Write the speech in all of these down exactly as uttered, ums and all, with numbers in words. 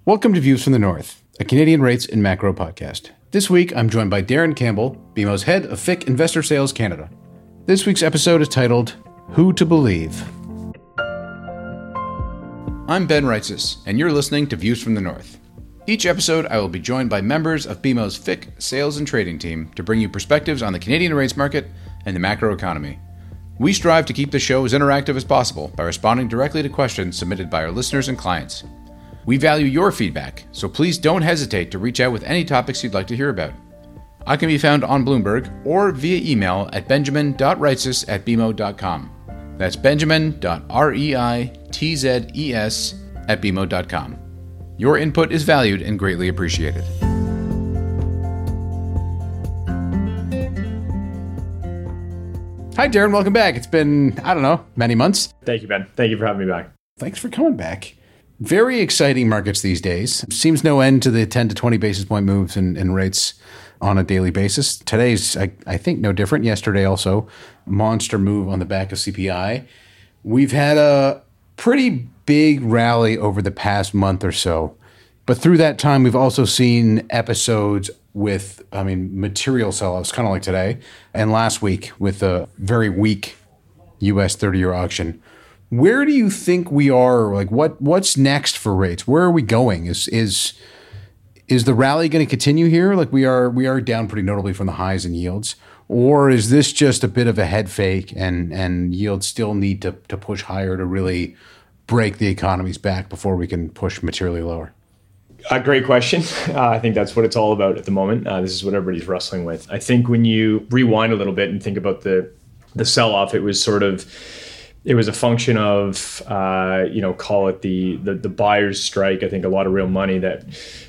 Welcome to Views from the North, a Canadian rates and macro podcast. This week, I'm joined by Darren Campbell, B M O's head of F I C Investor Sales Canada. This week's episode is titled, Who to Believe. I'm Ben Reitzes, and you're listening to Views from the North. Each episode, I will be joined by members of B M O's F I C sales and trading team to bring you perspectives on the Canadian rates market and the macro economy. We strive to keep the show as interactive as possible by responding directly to questions submitted by our listeners and clients. We value your feedback, so please don't hesitate to reach out with any topics you'd like to hear about. I can be found on Bloomberg or via email at benjamin dot reitzes at b m o dot com. That's benjamin dot reitzes at b m o dot com. Your input is valued and greatly appreciated. Hi, Darren. Welcome back. It's been, I don't know, many months. Thank you, Ben. Thank you for having me back. Thanks for coming back. Very exciting markets these days. Seems no end to the ten to twenty basis point moves in, in rates on a daily basis. Today's, I, I think, no different. Yesterday also, monster move on the back of C P I. We've had a pretty big rally over the past month or so. But through that time, we've also seen episodes with, I mean, material sell-offs, kind of like today, and last week with a very weak U S thirty-year auction. Where do you think we are? Like, what what's next for rates? Where are we going? Is is is the rally going to continue here? Like we are we are down pretty notably from the highs in yields, or is this just a bit of a head fake and and yields still need to to push higher to really break the economy's back before we can push materially lower? A great question. Uh, I think that's what it's all about at the moment. Uh, this is what everybody's wrestling with. I think when you rewind a little bit and think about the the sell-off, it was sort of It was a function of, uh, you know, call it the, the the buyer's strike. I think a lot of real money that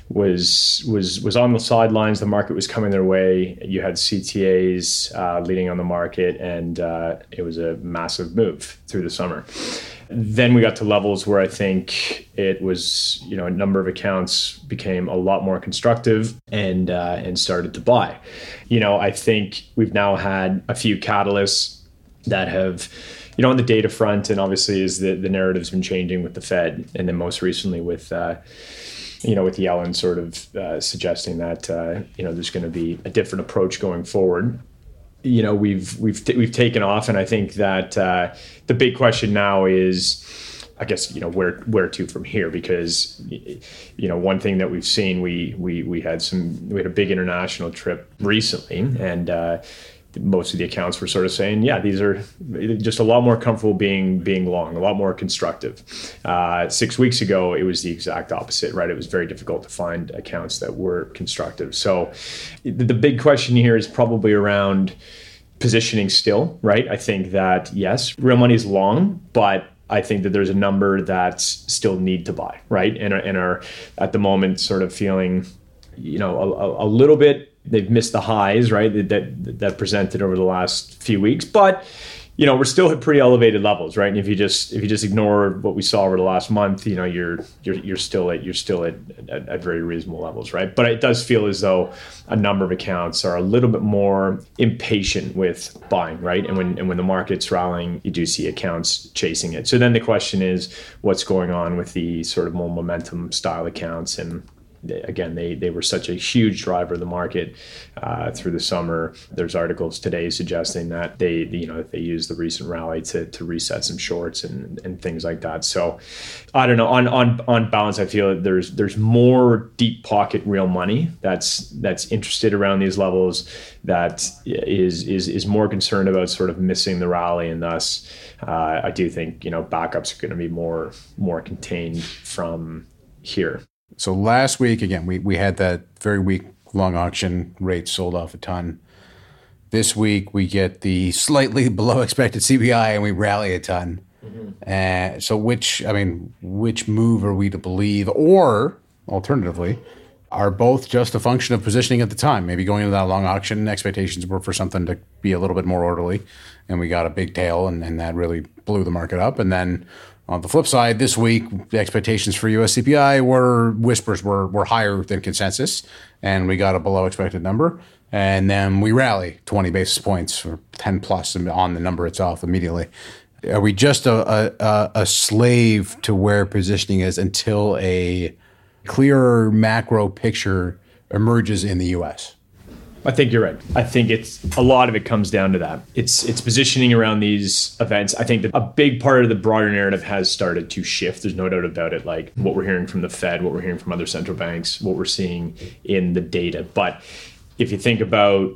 was was was on the sidelines. The market was coming their way. You had C T As uh, leading on the market, and uh, it was a massive move through the summer. Then we got to levels where I think it was, you know, a number of accounts became a lot more constructive and uh, and started to buy. You know, I think we've now had a few catalysts that have, you know, on the data front, and obviously is the, the narrative's been changing with the Fed, and then most recently with, uh, you know, with Yellen sort of uh, suggesting that, uh, you know, there's going to be a different approach going forward. You know, we've we've t- we've taken off, and I think that uh, the big question now is, I guess, you know, where where to from here? Because, you know, one thing that we've seen, we we we had some we had a big international trip recently, and uh, most of the accounts were sort of saying, yeah, these are just a lot more comfortable being being long, a lot more constructive. Uh, six weeks ago, it was the exact opposite, right? It was very difficult to find accounts that were constructive. So the, the big question here is probably around positioning still, right? I think that, yes, real money is long, but I think that there's a number that still need to buy, right? And are, and are at the moment sort of feeling, you know, a, a little bit, they've missed the highs, right, that, that that presented over the last few weeks. But, you know, we're still at pretty elevated levels, right? And if you just if you just ignore what we saw over the last month, you know, you're you're you're still at you're still at, at, at very reasonable levels, right? But it does feel as though a number of accounts are a little bit more impatient with buying, right? And when and when the market's rallying, you do see accounts chasing it. So then the question is, what's going on with the sort of more momentum style accounts? And again, they they were such a huge driver of the market uh, through the summer. There's articles today suggesting that they, you know, that they used the recent rally to to reset some shorts and and things like that. So I don't know. On on on balance, I feel that there's there's more deep pocket real money that's that's interested around these levels, that is is is more concerned about sort of missing the rally, and thus uh, I do think, you know, backups are going to be more more contained from here. So last week, again, we, we had that very weak long auction, rates sold off a ton. This week, we get the slightly below expected C P I and we rally a ton. Mm-hmm. Uh, so which, I mean, which move are we to believe? Or, alternatively, are both just a function of positioning at the time? Maybe going into that long auction, expectations were for something to be a little bit more orderly, and we got a big tail, and, and that really blew the market up. And then on the flip side, this week, the expectations for U S C P I were, whispers were were higher than consensus, and we got a below expected number. And then we rally twenty basis points or ten plus on the number itself immediately. Are we just a, a, a slave to where positioning is until a clearer macro picture emerges in the U S? I think you're right. I think it's a lot of it comes down to that. It's it's positioning around these events. I think that a big part of the broader narrative has started to shift. There's no doubt about it. Like what we're hearing from the Fed, what we're hearing from other central banks, what we're seeing in the data. But if you think about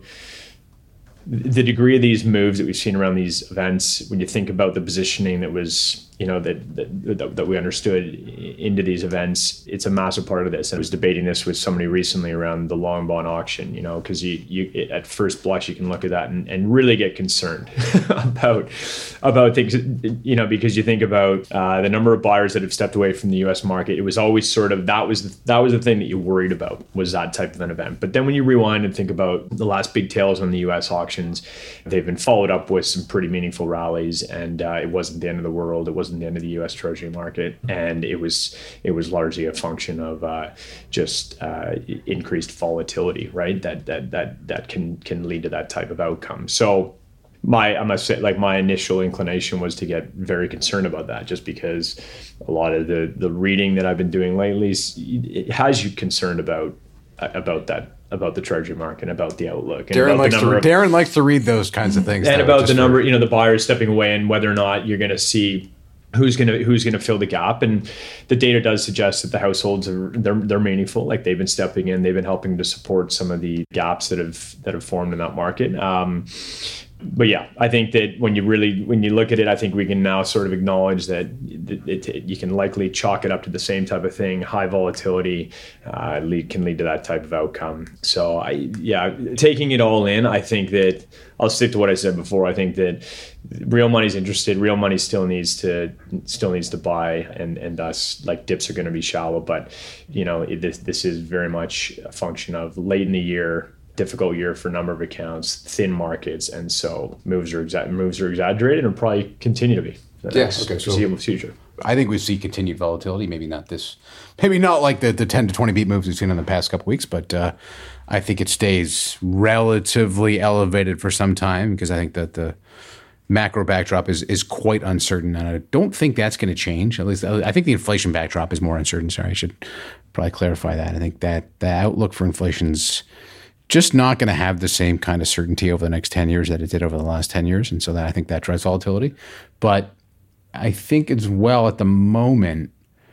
the degree of these moves that we've seen around these events, when you think about the positioning that was, you know, that that, that we understood into these events, it's a massive part of this. I was debating this with somebody recently around the long bond auction, you know, because you, you at first blush, you can look at that and, and really get concerned about about things, you know, because you think about uh, the number of buyers that have stepped away from the U S market. It was always sort of, that was, the, that was the thing that you worried about, was that type of an event. But then when you rewind and think about the last big tails on the U S auctions, they've been followed up with some pretty meaningful rallies, and uh, it wasn't the end of the world. It wasn't the end of the U S Treasury market, and it was it was largely a function of uh, just uh, increased volatility, right? That that that that can can lead to that type of outcome. So my I must say, like my initial inclination was to get very concerned about that, just because a lot of the the reading that I've been doing lately, it has you concerned about about that. about the treasury market, about the outlook. And Darren, about likes the to, number of, Darren likes to read those kinds of things. And though, about the number, for, you know, the buyers stepping away and whether or not you're going to see who's going to who's going to fill the gap. And the data does suggest that the households are they're they're meaningful. Like they've been stepping in, they've been helping to support some of the gaps that have that have formed in that market. Um, But yeah, I think that when you really, when you look at it, I think we can now sort of acknowledge that it, it, it, you can likely chalk it up to the same type of thing. High volatility uh, lead, can lead to that type of outcome. So I, yeah, taking it all in, I think that I'll stick to what I said before. I think that real money's interested. Real money still needs to still needs to buy, and and thus like dips are going to be shallow. But you know, it, this this is very much a function of late in the year. Difficult year for a number of accounts, thin markets, and so moves are exa- moves are exaggerated and probably continue to be for the Yes, next okay, so foreseeable future. I think we see continued volatility. Maybe not this, maybe not like the, the ten to twenty beat moves we've seen in the past couple of weeks, but uh, I think it stays relatively elevated for some time because I think that the macro backdrop is is quite uncertain, and I don't think that's going to change. At least I think the inflation backdrop is more uncertain. Sorry, I should probably clarify that. I think that the outlook for inflation's just not going to have the same kind of certainty over the next ten years that it did over the last ten years. And so that I think that drives volatility. But I think as well at the moment,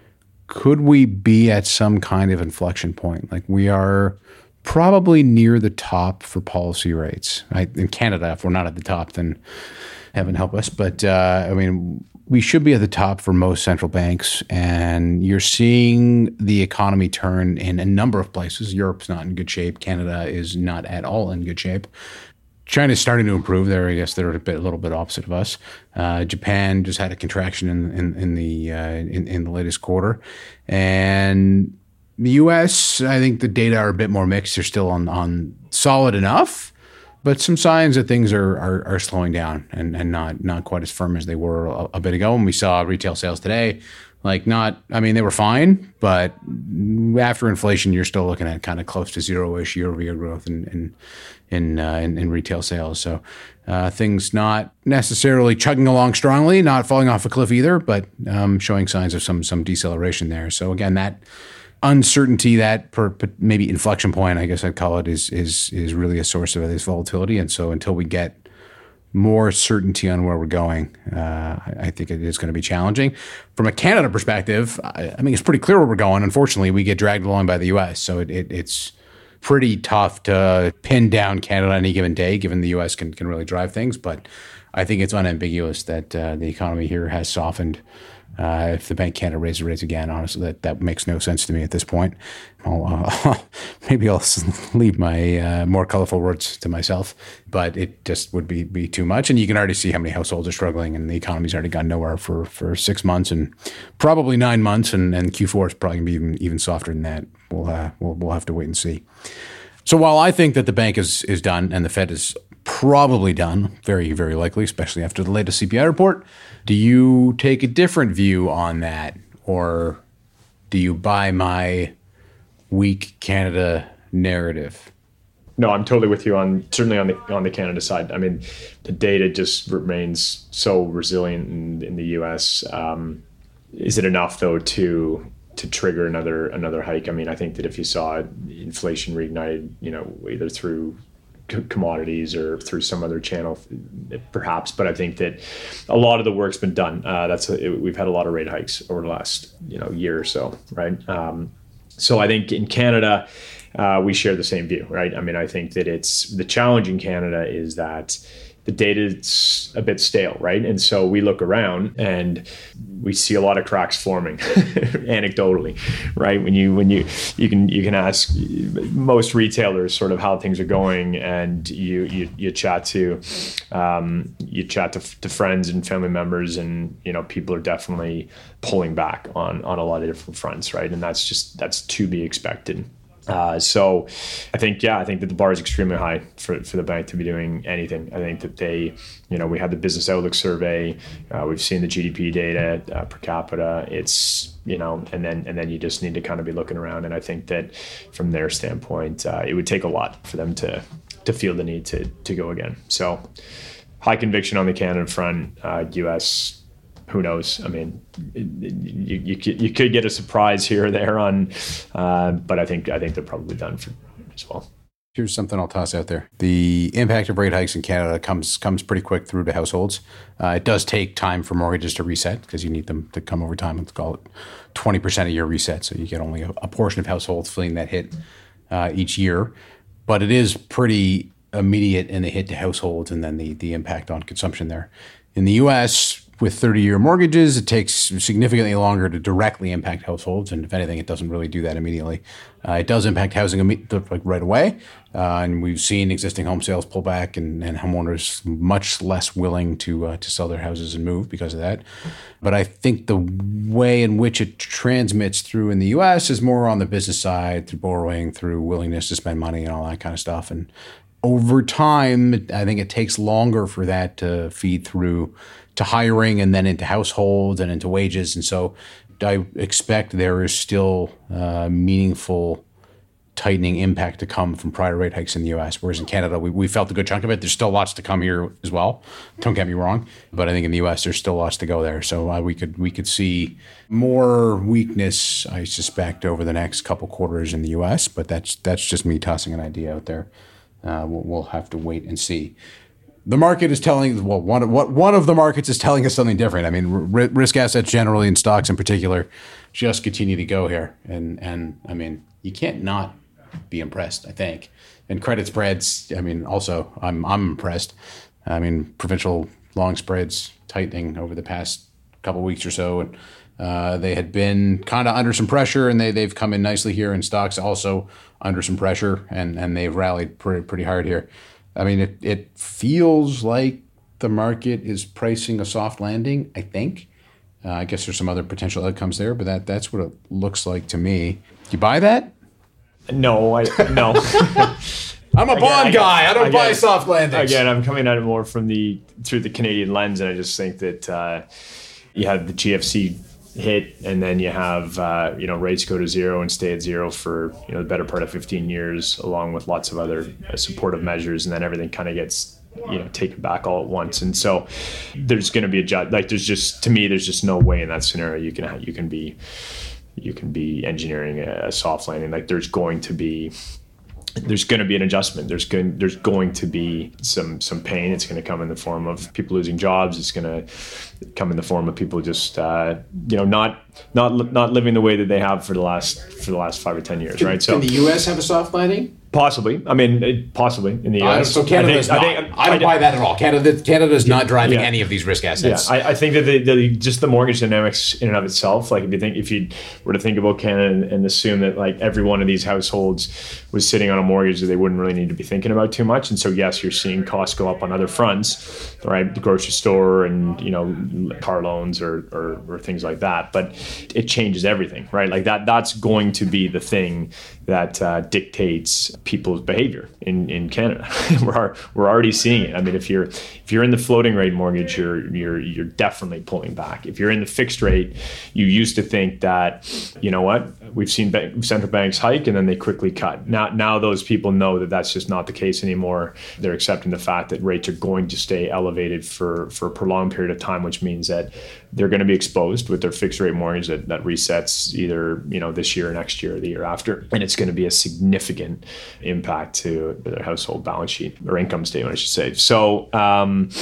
could we be at some kind of inflection point? Like we are probably near the top for policy rates. Right? In Canada, if we're not at the top, then heaven help us. But uh, I mean, we should be at the top for most central banks, and you're seeing the economy turn in a number of places. Europe's not in good shape. Canada is not at all in good shape. China's starting to improve there. I guess they're a bit, a little bit opposite of us. Uh, Japan just had a contraction in in, in the uh, in, in the latest quarter, and the U S. I think the data are a bit more mixed. They're still on on solid enough, but some signs that things are are, are slowing down and, and not not quite as firm as they were a, a bit ago. And we saw retail sales today, like not, I mean, they were fine, but after inflation, you're still looking at kind of close to zero-ish year-over-year growth in in in, uh, in, in retail sales. So uh, things not necessarily chugging along strongly, not falling off a cliff either, but um, showing signs of some some deceleration there. So again, that uncertainty, that per, per maybe inflection point, I guess I'd call it, is is is really a source of this volatility. And so until we get more certainty on where we're going, uh, I think it is going to be challenging. From a Canada perspective, I, I mean, it's pretty clear where we're going. Unfortunately, we get dragged along by the U S, so it, it, it's pretty tough to pin down Canada on any given day, given the U S can can really drive things. But I think it's unambiguous that uh, the economy here has softened. Uh, if the Bank Canada raises rates again, honestly, that, that makes no sense to me at this point. I'll, uh, maybe I'll leave my uh, more colorful words to myself, but it just would be be too much. And you can already see how many households are struggling, and the economy's already gone nowhere for, for six months and probably nine months, and, and Q four is probably going to be even, even softer than that. We'll, uh, we'll we'll have to wait and see. So while I think that the bank is is done and the Fed is probably done, very, very likely, especially after the latest C P I report, do you take a different view on that, or do you buy my weak Canada narrative? No, I'm totally with you on certainly on the on the Canada side. I mean, the data just remains so resilient in, in the U S. Um, is it enough though to to trigger another another hike. I mean, I think that if you saw inflation reignited, you know, either through commodities or through some other channel, perhaps. But I think that a lot of the work's been done. Uh, that's a, it, we've had a lot of rate hikes over the last you know year or so, right? Um, so I think in Canada, uh, we share the same view, right? I mean, I think that it's the challenge in Canada is that the data is a bit stale, right? And so we look around and we see a lot of cracks forming anecdotally, right? When you when you you can you can ask most retailers sort of how things are going, and you you, you chat to um, you chat to, to friends and family members, and you know people are definitely pulling back on on a lot of different fronts, right? And that's just that's to be expected. Uh, so I think, yeah, I think that the bar is extremely high for, for the bank to be doing anything. I think that they, you know, we had the business outlook survey, uh, we've seen the G D P data uh, per capita. It's, you know, and then, and then you just need to kind of be looking around. And I think that from their standpoint, uh, it would take a lot for them to, to feel the need to, to go again. So high conviction on the Canada front, uh, U S, who knows? I mean, you, you could you could get a surprise here or there on, uh, but I think I think they're probably done for as well. Here's something I'll toss out there: the impact of rate hikes in Canada comes comes pretty quick through to households. Uh, it does take time for mortgages to reset because you need them to come over time. Let's call it twenty percent of your reset, so you get only a, a portion of households feeling that hit uh, each year. But it is pretty immediate in the hit to households, and then the the impact on consumption there. In the U S, with thirty-year mortgages, it takes significantly longer to directly impact households, and if anything, it doesn't really do that immediately. Uh, it does impact housing imme- like right away, uh, and we've seen existing home sales pull back, and, and homeowners much less willing to uh, to sell their houses and move because of that. But I think the way in which it transmits through in the U S is more on the business side, through borrowing, through willingness to spend money, and all that kind of stuff. And over time, I think it takes longer for that to feed through to hiring and then into households and into wages. And so I expect there is still uh, meaningful tightening impact to come from prior rate hikes in the U S, whereas in Canada, we, we felt a good chunk of it. There's still lots to come here as well. Don't get me wrong. But I think in the U S, there's still lots to go there. So uh, we could we could see more weakness, I suspect, over the next couple quarters in the U S, but that's that's just me tossing an idea out there. Uh, we'll, we'll have to wait and see. The market is telling, well, one of, what, one of the markets is telling us something different. I mean, r- risk assets generally and stocks in particular just continue to go here. And, and I mean, you can't not be impressed, I think. And credit spreads, I mean, also, I'm I'm impressed. I mean, provincial long spreads tightening over the past couple of weeks or so. And uh, they had been kind of under some pressure, and they, they've come in nicely here. And stocks also under some pressure, and, and they've rallied pretty, pretty hard here. I mean, it, it feels like the market is pricing a soft landing, I think. Uh, I guess there's some other potential outcomes there, but that that's what it looks like to me. Do you buy that? No, I no. I'm a again, bond I, guy. I don't again, buy soft landings. Again, I'm coming at it more from the through the Canadian lens, and I just think that uh, you had the G F C hit, and then you have uh, you know rates go to zero and stay at zero for you know the better part of fifteen years, along with lots of other uh, supportive measures, and then everything kind of gets you know taken back all at once. And so there's going to be a ju- like there's just to me there's just no way in that scenario you can you can be you can be engineering a, a soft landing. Like there's going to be there's going to be an adjustment. There's going there's going to be some some pain. It's going to come in the form of people losing jobs. It's going to come in the form of people just uh, you know not not not living the way that they have for the last for the last five or ten years, right? So can the U S have a soft landing? Possibly. I mean, it, possibly in the U S. Uh, so Canada's I not. think, I, think, I don't I, buy that at all. Canada, Canada's yeah, not driving yeah. any of these risk assets. Yeah, I, I think that the, the, just the mortgage dynamics in and of itself, like if you think, if you were to think about Canada and, and assume that like every one of these households was sitting on a mortgage that they wouldn't really need to be thinking about too much. And so, yes, you're seeing costs go up on other fronts, right? The grocery store and, you know, car loans or, or, or things like that. But it changes everything, right? Like that, that's going to be the thing that uh, dictates people's behavior in, in Canada. we're we're already seeing it. I mean, if you're if you're in the floating rate mortgage, you're you're you're definitely pulling back. If you're in the fixed rate, you used to think that, you know what, we've seen bank, central banks hike and then they quickly cut. Now now those people know that that's just not the case anymore. They're accepting the fact that rates are going to stay elevated for for a prolonged period of time, which means that they're going to be exposed with their fixed rate mortgage that, that resets either, you know, this year, next year, or the year after. And it's going to be a significant impact to their household balance sheet or income statement, I should say. So, um,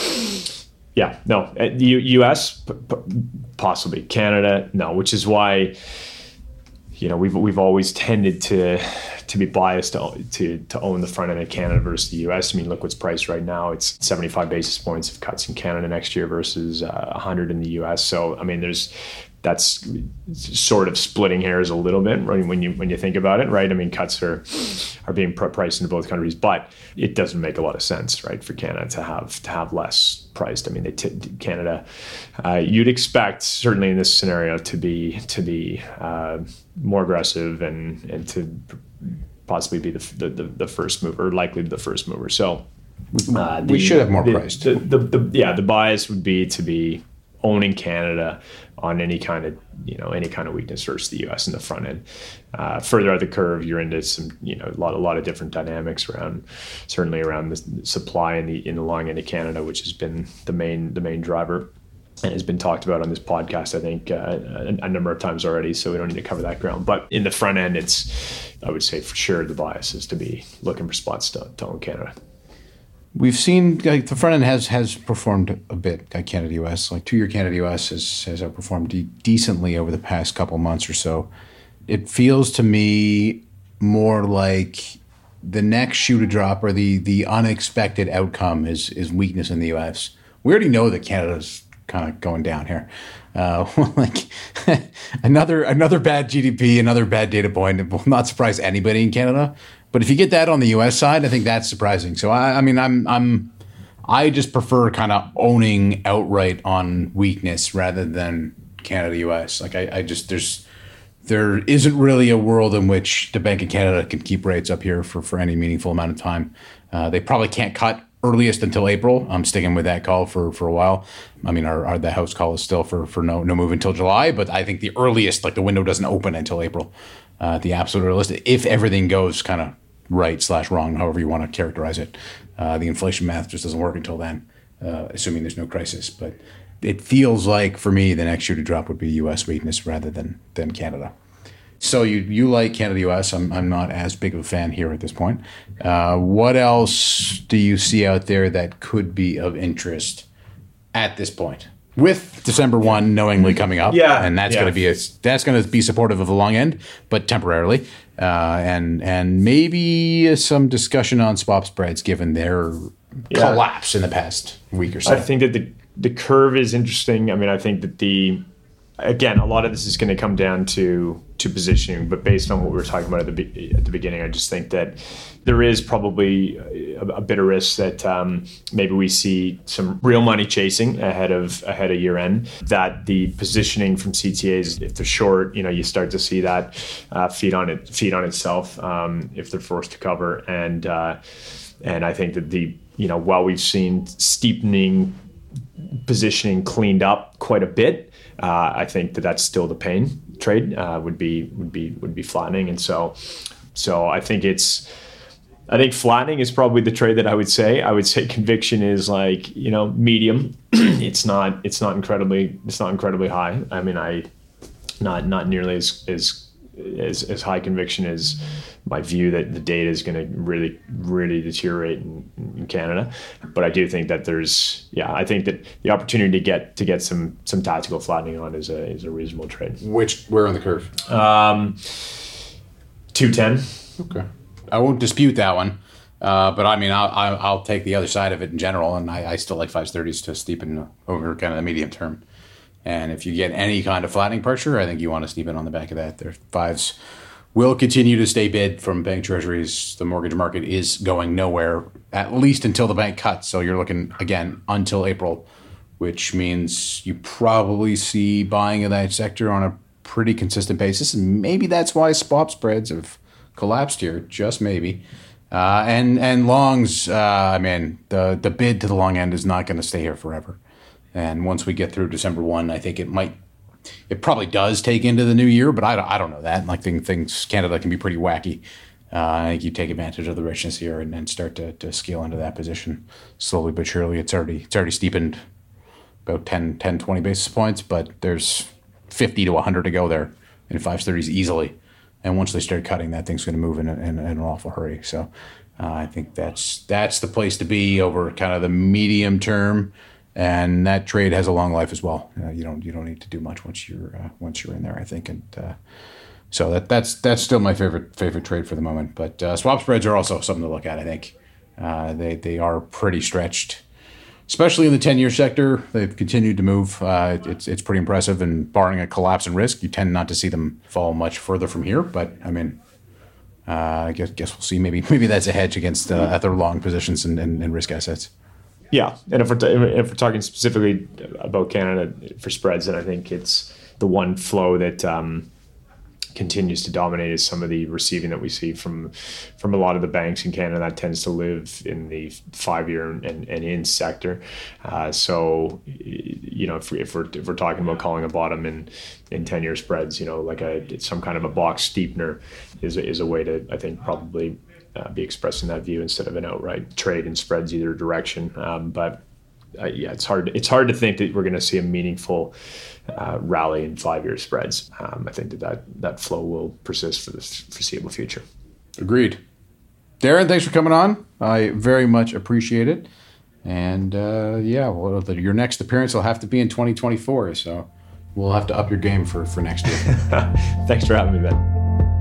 yeah, no, the U S possibly, Canada, no, which is why, you know, we've we've always tended to to be biased to, to to own the front end of Canada versus the U S. I mean, look what's priced right now. It's seventy-five basis points of cuts in Canada next year versus uh, one hundred in the U S. So, I mean, there's that's sort of splitting hairs a little bit, right, when you when you think about it, right? I mean, cuts are are being priced into both countries, but it doesn't make a lot of sense, right, for Canada to have to have less priced. I mean, they t- Canada, uh, you'd expect certainly in this scenario to be to be uh, more aggressive and and to possibly be the the, the first mover, likely the first mover. So uh, the, we should have more the, priced. The, the, the, yeah, the bias would be to be owning Canada on any kind of, you know, any kind of weakness versus the U S in the front end. Uh, further out the curve, you're into some, you know, a lot, a lot of different dynamics around, certainly around the supply in the in the long end of Canada, which has been the main the main driver, and has been talked about on this podcast, I think, uh, a, a number of times already. So we don't need to cover that ground. But in the front end, it's, I would say for sure, the bias is to be looking for spots to, to own Canada. We've seen like, the front end has has performed a bit, like Canada U S. Like two-year Canada U S has, has outperformed de- decently over the past couple months or so. It feels to me more like the next shoe to drop or the the unexpected outcome is is weakness in the U S. We already know that Canada's kind of going down here. Uh, like another another bad G D P, another bad data point. It will not surprise anybody in Canada. But if you get that on the U S side, I think that's surprising. So I, I mean, I'm I'm I just prefer kind of owning outright on weakness rather than Canada U S. Like I, I just there's there isn't really a world in which the Bank of Canada can keep rates up here for, for any meaningful amount of time. Uh, they probably can't cut earliest until April. I'm sticking with that call for, for a while. I mean, our, our the house call is still for for no no move until July, but I think the earliest, like the window doesn't open until April. Uh, the absolute realistic, if everything goes kind of right slash wrong, however you want to characterize it. Uh, the inflation math just doesn't work until then, uh, assuming there's no crisis. But it feels like, for me, the next shoe to drop would be U S weakness rather than than Canada. So you you like Canada U S. I'm, I'm not as big of a fan here at this point. Uh, what else do you see out there that could be of interest at this point? With December first knowingly coming up, yeah, and that's yeah. going to be a, that's going to be supportive of the long end, but temporarily, uh, and and maybe some discussion on swap spreads given their yeah. collapse in the past week or so. I think that the the curve is interesting. I mean, I think that the again, a lot of this is going to come down to to positioning, but based on what we were talking about at the be- at the beginning, I just think that there is probably a, a bit of risk that um, maybe we see some real money chasing ahead of ahead of year end. That the positioning from C T As, if they're short, you know, you start to see that uh, feed on it feed on itself um, if they're forced to cover, and uh, and I think that the you know while we've seen steepening positioning cleaned up quite a bit, uh, I think that that's still the pain trade uh, would be would be would be flattening, and so so I think it's I think flattening is probably the trade that I would say. I would say conviction is like you know medium. it's not it's not incredibly it's not incredibly high. I mean I not not nearly as as as, as high conviction as my view that the data is going to really really deteriorate in, in Canada. But I do think that there's yeah I think that the opportunity to get to get some some tactical flattening on is a is a reasonable trade. Which where on the curve? Um, two ten. Okay, I won't dispute that one. Uh, but I mean, I'll, I'll I'll take the other side of it in general, and I, I still like five thirties to steepen over kind of the medium term. And if you get any kind of flattening pressure, I think you want to steepen on the back of that. Their fives will continue to stay bid from bank treasuries. The mortgage market is going nowhere, at least until the bank cuts. So you're looking, again, until April, which means you probably see buying of that sector on a pretty consistent basis. And maybe that's why swap spreads have collapsed here, just maybe. Uh, and and longs, uh, I mean, the, the bid to the long end is not going to stay here forever. And once we get through December first, I think it might, it probably does take into the new year, but I don't, I don't know that. Like things, things Canada can be pretty wacky. Uh, I think you take advantage of the richness here and, and start to, to scale into that position slowly but surely. It's already it's already steepened about ten, ten, twenty basis points, but there's fifty to one hundred to go there in five thirties easily. And once they start cutting, that thing's going to move in, a, in, in an awful hurry. So uh, I think that's that's the place to be over kind of the medium term. And that trade has a long life as well. Uh, you don't you don't need to do much once you're uh, once you're in there, I think. And uh, so that that's that's still my favorite favorite trade for the moment. But uh, swap spreads are also something to look at, I think. Uh, they they are pretty stretched, especially in the ten-year sector. They've continued to move. Uh, it's it's pretty impressive. And barring a collapse in risk, you tend not to see them fall much further from here. But I mean, uh, I guess guess we'll see. Maybe maybe that's a hedge against uh, other long positions and, and, and risk assets. Yeah, and if we're, t- if we're talking specifically about Canada for spreads, then I think it's the one flow that um, continues to dominate is some of the receiving that we see from from a lot of the banks in Canada. That tends to live in the five-year and, and in sector. Uh, so, you know, if, we, if we're if we're talking about calling a bottom in in ten-year spreads, you know, like a some kind of a box steepener is is a way to, I think, probably. Uh, be expressing that view instead of an outright trade in spreads either direction. Um, but uh, yeah, it's hard. It's hard to think that we're going to see a meaningful uh, rally in five-year spreads. Um, I think that, that that flow will persist for the foreseeable future. Agreed. Darren, thanks for coming on. I very much appreciate it. And uh, yeah, well, the, your next appearance will have to be in twenty twenty-four. So we'll have to up your game for, for next year. Thanks for having me, Ben.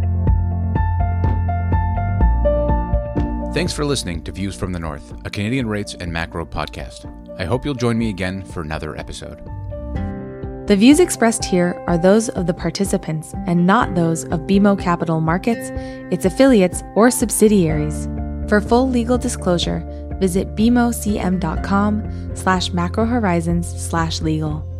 Thanks for listening to Views from the North, a Canadian rates and macro podcast. I hope you'll join me again for another episode. The views expressed here are those of the participants and not those of B M O Capital Markets, its affiliates, or subsidiaries. For full legal disclosure, visit bmocm.com slash macrohorizons slash legal.